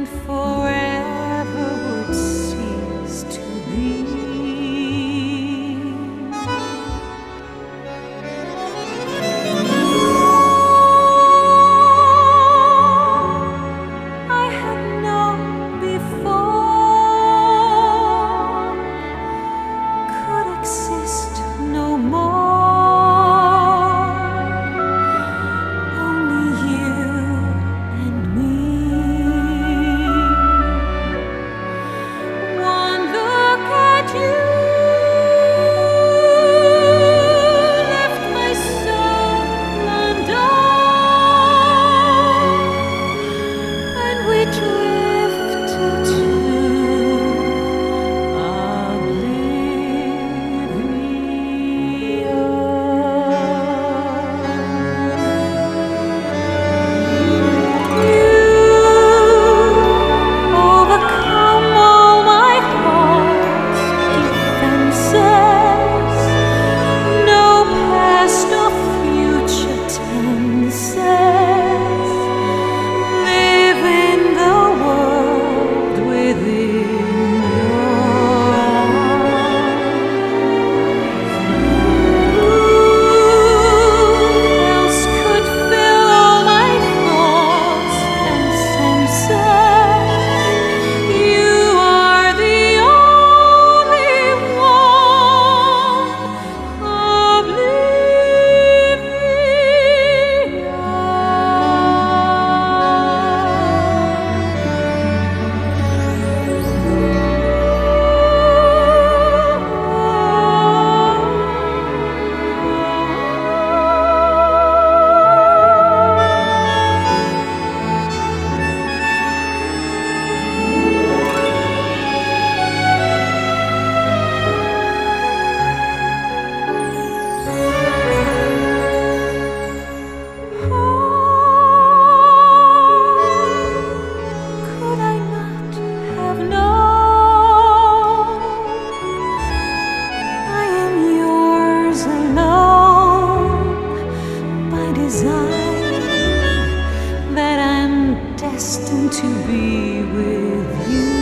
and forever would cease to be. I had known before could exist no more. Only you and me. One look at you left my soul undone, and we drifted to overcome all my heart's defenses. No past nor future tenses. Live in the world within your else could fill all my thoughts and senses. You are the only one, could I not have known? I am yours alone by design, that I'm destined to be with you.